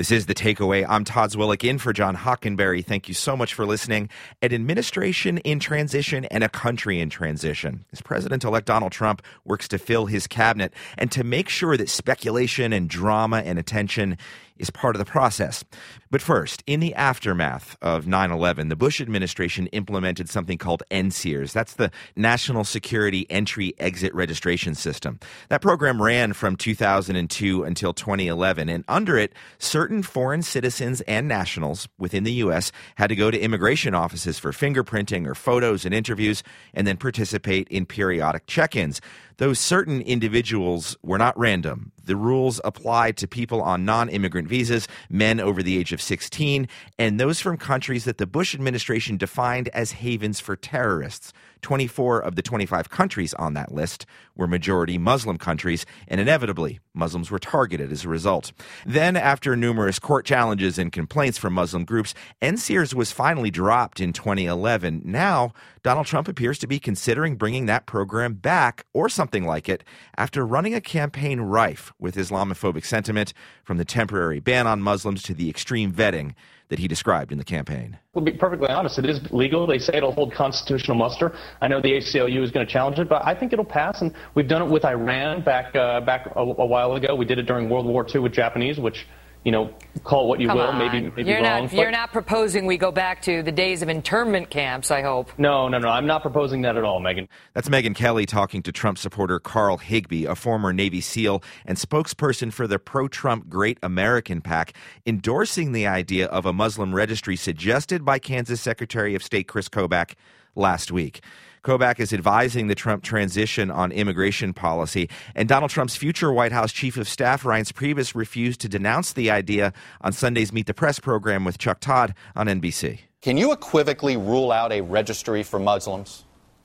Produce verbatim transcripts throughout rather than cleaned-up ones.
This is The Takeaway. I'm Todd Zwillich in for John Hockenberry. Thank you so much for listening. An administration in transition and a country in transition as President-elect Donald Trump works to fill his cabinet and to make sure that speculation and drama and attention is part of the process. But first, in the aftermath of nine eleven, the Bush administration implemented something called N SEERS. That's the National Security Entry-Exit Registration System. That program ran from two thousand two until twenty eleven, and under it, certain foreign citizens and nationals within the U S had to go to immigration offices for fingerprinting or photos and interviews, and then participate in periodic check-ins. Those certain individuals were not random. The rules applied to people on non-immigrant visas, men over the age of sixteen, and those from countries that the Bush administration defined as havens for terrorists. twenty-four of the twenty-five countries on that list were majority Muslim countries, and inevitably, Muslims were targeted as a result. Then, after numerous court challenges and complaints from Muslim groups, N SEERS was finally dropped in twenty eleven. Now, Donald Trump appears to be considering bringing that program back, or something like it, after running a campaign rife with Islamophobic sentiment, from the temporary ban on Muslims to the extreme vetting that he described in the campaign. We'll be perfectly honest, it is legal. They say it'll hold constitutional muster. I know the A C L U is going to challenge it, but I think it'll pass, and we've done it with Iran back uh, back a, a while ago. We did it during World War Two with Japanese, which, you know, call it what you Come will, on. maybe maybe you're wrong. Not, you're not proposing we go back to the days of internment camps, I hope. No, no, no, I'm not proposing that at all, Megyn. That's Megyn Kelly talking to Trump supporter Carl Higbie, a former Navy SEAL and spokesperson for the pro-Trump Great American PAC, endorsing the idea of a Muslim registry suggested by Kansas Secretary of State Chris Kobach last week. Kobach is advising the Trump transition on immigration policy, and Donald Trump's future White House Chief of Staff, Reince Priebus, refused to denounce the idea on Sunday's Meet the Press program with Chuck Todd on N B C. Can you equivocally rule out a registry for Muslims?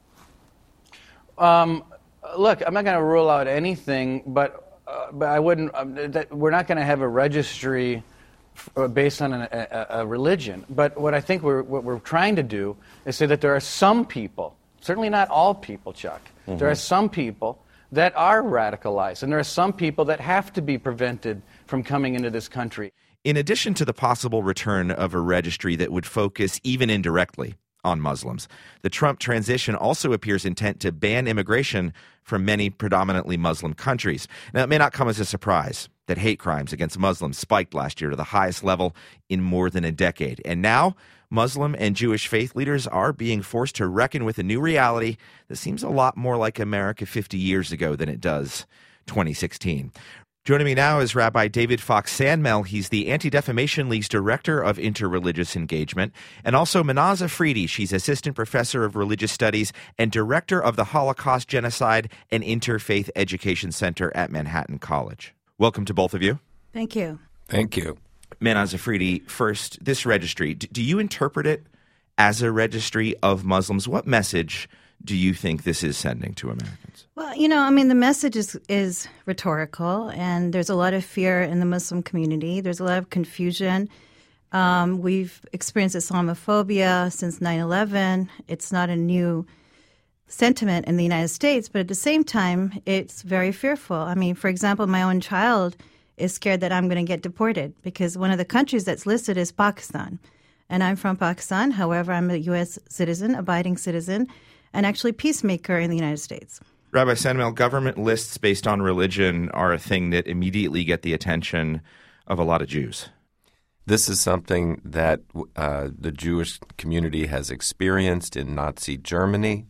Um, look, I'm not going to rule out anything, but uh, but I wouldn't. Uh, that we're not going to have a registry f- based on an, a, a religion. But what I think we're what we're trying to do is say that there are some people. Certainly not all people, Chuck. Mm-hmm. There are some people that are radicalized, and there are some people that have to be prevented from coming into this country. In addition to the possible return of a registry that would focus even indirectly on Muslims, the Trump transition also appears intent to ban immigration from many predominantly Muslim countries. Now, it may not come as a surprise that hate crimes against Muslims spiked last year to the highest level in more than a decade. And now, Muslim and Jewish faith leaders are being forced to reckon with a new reality that seems a lot more like America fifty years ago than it does twenty sixteen. Joining me now is Rabbi David Fox Sandmel. He's the Anti-Defamation League's Director of Interreligious Engagement, and also Mehnaz Afridi. She's Assistant Professor of Religious Studies and Director of the Holocaust, Genocide, and Interfaith Education Center at Manhattan College. Welcome to both of you. Thank you. Thank you. Mehnaz Afridi, first, this registry, do you interpret it as a registry of Muslims? What message do you think this is sending to Americans? Well, you know, I mean, the message is, is rhetorical, and there's a lot of fear in the Muslim community. There's a lot of confusion. Um, we've experienced Islamophobia since nine eleven. It's not a new sentiment in the United States, but at the same time, it's very fearful. I mean, for example, my own child is scared that I'm going to get deported because one of the countries that's listed is Pakistan. And I'm from Pakistan. However, I'm a U S citizen, abiding citizen, and actually peacemaker in the United States. Rabbi Sandmel, government lists based on religion are a thing that immediately get the attention of a lot of Jews. This is something that uh, the Jewish community has experienced in Nazi Germany,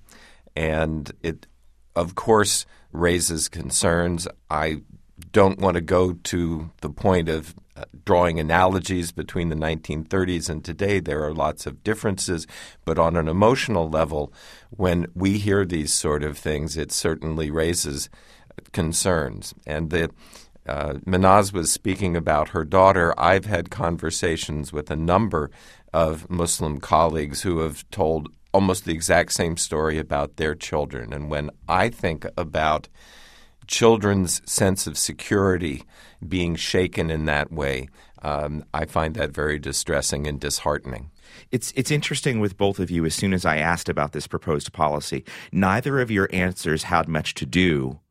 and it, of course, raises concerns. I don't want to go to the point of uh, drawing analogies between the nineteen thirties and today. There are lots of differences, but on an emotional level, when we hear these sort of things, it certainly raises concerns. And the uh, Mehnaz was speaking about her daughter. I've had conversations with a number of Muslim colleagues who have told almost the exact same story about their children. And when I think about children's sense of security being shaken in that way, um, I find that very distressing and disheartening. It's it's interesting with both of you. As soon as I asked about this proposed policy, neither of your answers had much to do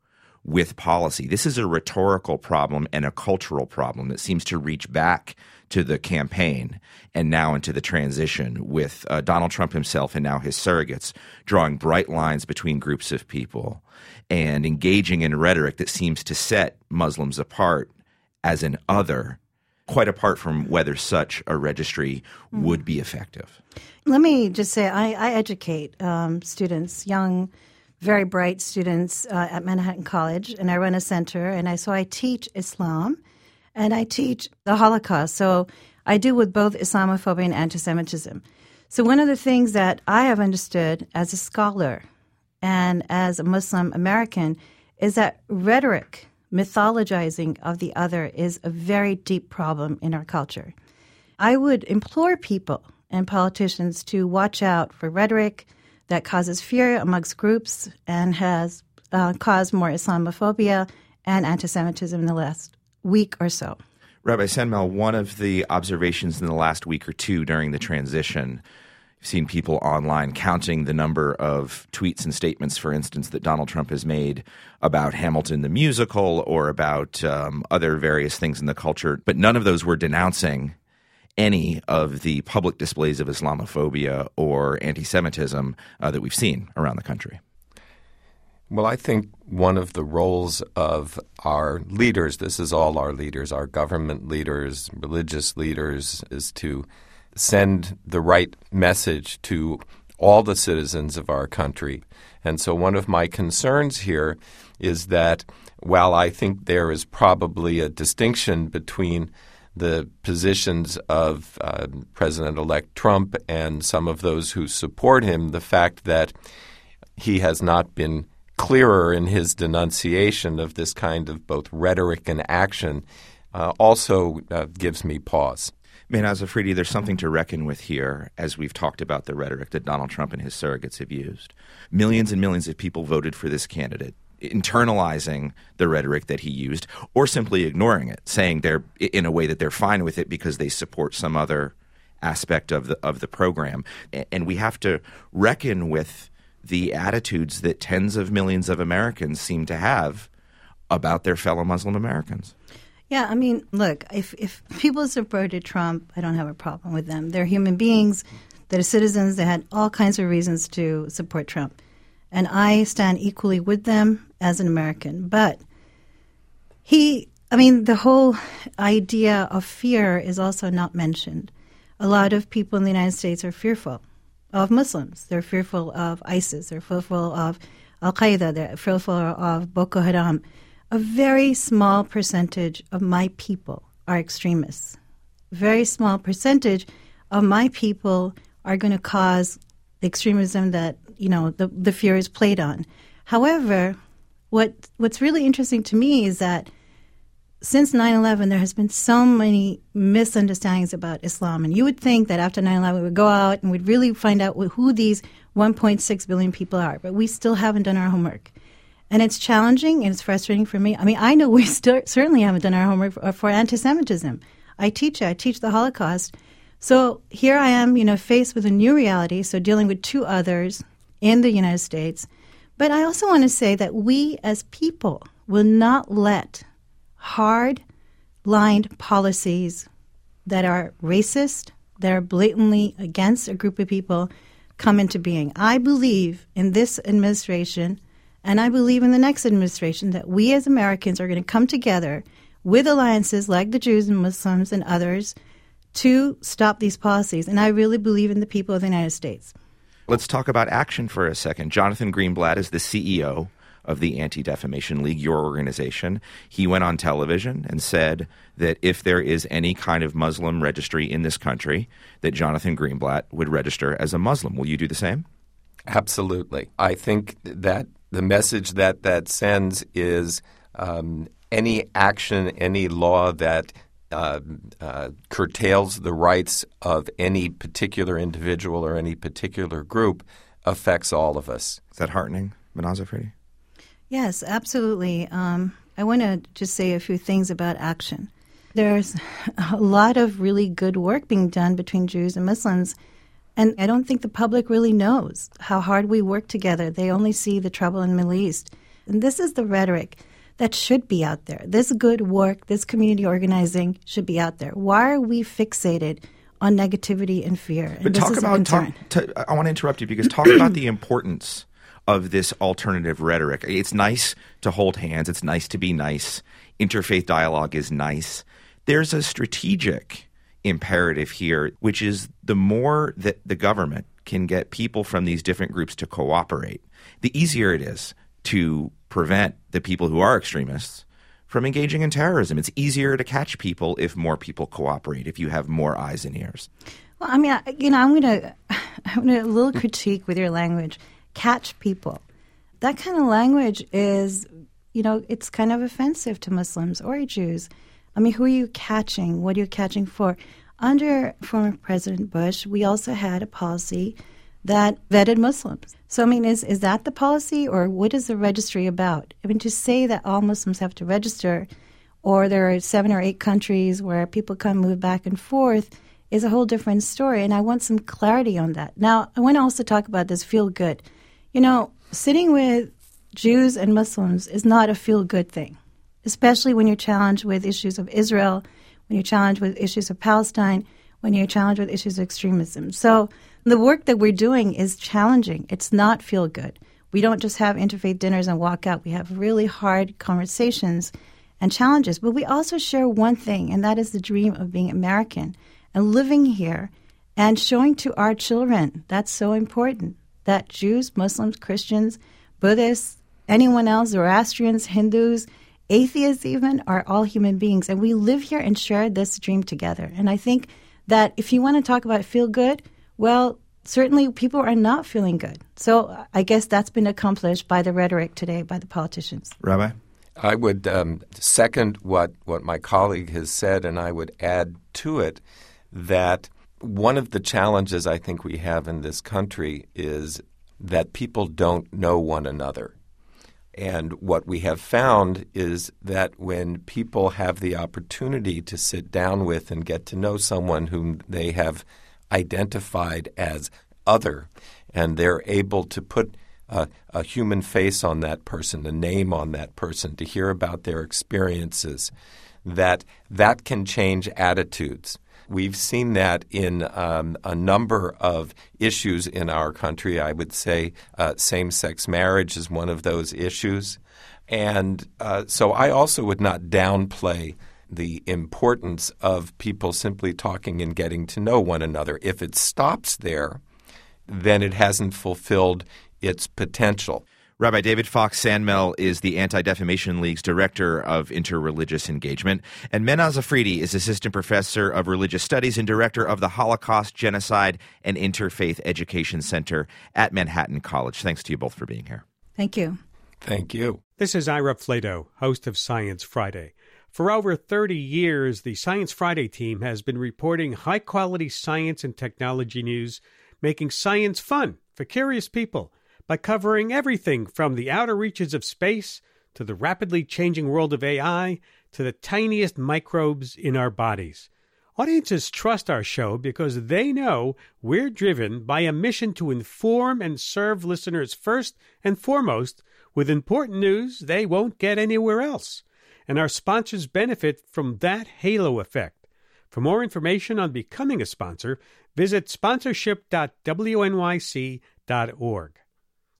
with policy. This is a rhetorical problem and a cultural problem that seems to reach back to the campaign and now into the transition with uh, Donald Trump himself and now his surrogates drawing bright lines between groups of people and engaging in rhetoric that seems to set Muslims apart as an other, quite apart from whether such a registry mm. would be effective. Let me just say I, I educate um, students, young very bright students uh, at Manhattan College, and I run a center, and I so I teach Islam, and I teach the Holocaust. So I deal with both Islamophobia and anti-Semitism. So one of the things that I have understood as a scholar and as a Muslim American is that rhetoric, mythologizing of the other, is a very deep problem in our culture. I would implore people and politicians to watch out for rhetoric that causes fear amongst groups and has uh, caused more Islamophobia and anti-Semitism in the last week or so. Rabbi Sandmel, one of the observations in the last week or two during the transition, I've seen people online counting the number of tweets and statements, for instance, that Donald Trump has made about Hamilton the musical or about um, other various things in the culture, but none of those were denouncing any of the public displays of Islamophobia or anti-Semitism uh, that we've seen around the country. Well, I think one of the roles of our leaders, this is all our leaders, our government leaders, religious leaders, is to send the right message to all the citizens of our country. And so one of my concerns here is that while I think there is probably a distinction between the positions of uh, President-elect Trump and some of those who support him, the fact that he has not been clearer in his denunciation of this kind of both rhetoric and action uh, also uh, gives me pause. Mehnaz Afridi, there's something to reckon with here as we've talked about the rhetoric that Donald Trump and his surrogates have used. Millions and millions of people voted for this candidate, internalizing the rhetoric that he used or simply ignoring it, saying they're in a way that they're fine with it because they support some other aspect of the of the program. And we have to reckon with the attitudes that tens of millions of Americans seem to have about their fellow Muslim Americans. Yeah, I mean, look, if, if people supported Trump, I don't have a problem with them. They're human beings. They're citizens. They had all kinds of reasons to support Trump. And I stand equally with them as an American. But he, I mean, the whole idea of fear is also not mentioned. A lot of people in the United States are fearful of Muslims. They're fearful of ISIS. They're fearful of Al-Qaeda. They're fearful of Boko Haram. A very small percentage of my people are extremists. A very small percentage of my people are going to cause the extremism that, you know, the, the fear is played on. However, what what's really interesting to me is that since nine eleven, there has been so many misunderstandings about Islam. And you would think that after nine eleven, we would go out and we'd really find out who these one point six billion people are. But we still haven't done our homework. And it's challenging and it's frustrating for me. I mean, I know we still, certainly haven't done our homework for, for anti-Semitism. I teach it. I teach the Holocaust. So here I am, you know, faced with a new reality, so dealing with two others in the United States. But I also want to say that we as people will not let hard-lined policies that are racist, that are blatantly against a group of people come into being. I believe in this administration, and I believe in the next administration, that we as Americans are going to come together with alliances like the Jews and Muslims and others to stop these policies. And I really believe in the people of the United States. Let's talk about action for a second. Jonathan Greenblatt is the C E O of the Anti-Defamation League, your organization. He went on television and said that if there is any kind of Muslim registry in this country, that Jonathan Greenblatt would register as a Muslim. Will you do the same? Absolutely. I think that the message that that sends is um, any action, any law that uh, uh, curtails the rights of any particular individual or any particular group affects all of us. Is that heartening, Mehnaz Afridi? Yes, absolutely. Um, I want to just say a few things about action. There's a lot of really good work being done between Jews and Muslims. And I don't think the public really knows how hard we work together. They only see the trouble in the Middle East. And this is the rhetoric. that should be out there. This good work, this community organizing should be out there. Why are we fixated on negativity and fear? And but this talk is a about, concern. talk, t- I want to interrupt you because talk about the importance of this alternative rhetoric. It's nice to hold hands. It's nice to be nice. Interfaith dialogue is nice. There's a strategic imperative here, which is the more that the government can get people from these different groups to cooperate, the easier it is to prevent the people who are extremists from engaging in terrorism. It's easier to catch people if more people cooperate, if you have more eyes and ears. Well, I mean, you know, I'm going to I'm going to a little critique with your language. Catch people. That kind of language is, you know, it's kind of offensive to Muslims or Jews. I mean, who are you catching? What are you catching for? Under former President Bush, we also had a policy that vetted Muslims. So, I mean, is, is that the policy, or what is the registry about? I mean, to say that all Muslims have to register, or there are seven or eight countries where people come move back and forth, is a whole different story, and I want some clarity on that. Now, I want to also talk about this feel-good. You know, sitting with Jews and Muslims is not a feel-good thing, especially when you're challenged with issues of Israel, when you're challenged with issues of Palestine, when you're challenged with issues of extremism. So the work that we're doing is challenging. It's not feel good. We don't just have interfaith dinners and walk out. We have really hard conversations and challenges. But we also share one thing, and that is the dream of being American and living here and showing to our children. That's so important, that Jews, Muslims, Christians, Buddhists, anyone else, Zoroastrians, Hindus, atheists even, are all human beings. And we live here and share this dream together. And I think that if you want to talk about feel good, well, certainly people are not feeling good. So I guess that's been accomplished by the rhetoric today, by the politicians. Rabbi? I would um, second what, what my colleague has said, and I would add to it that one of the challenges I think we have in this country is that people don't know one another. And what we have found is that when people have the opportunity to sit down with and get to know someone whom they have identified as other, and they're able to put a, a human face on that person, a name on that person, to hear about their experiences, that that can change attitudes. We've seen that in um, a number of issues in our country. I would say uh, same-sex marriage is one of those issues. And uh, so I also would not downplay the importance of people simply talking and getting to know one another. If it stops there, then it hasn't fulfilled its potential. Rabbi David Fox Sandmel is the Anti-Defamation League's Director of Interreligious Engagement, and Mehnaz Afridi is Assistant Professor of Religious Studies and Director of the Holocaust, Genocide, and Interfaith Education Center at Manhattan College. Thanks to you both for being here. Thank you. Thank you. This is Ira Flato, host of Science Friday. For over thirty years, the Science Friday team has been reporting high-quality science and technology news, making science fun for curious people, by covering everything from the outer reaches of space to the rapidly changing world of A I to the tiniest microbes in our bodies. Audiences trust our show because they know we're driven by a mission to inform and serve listeners first and foremost with important news they won't get anywhere else. And our sponsors benefit from that halo effect. For more information on becoming a sponsor, visit sponsorship dot w n y c dot org.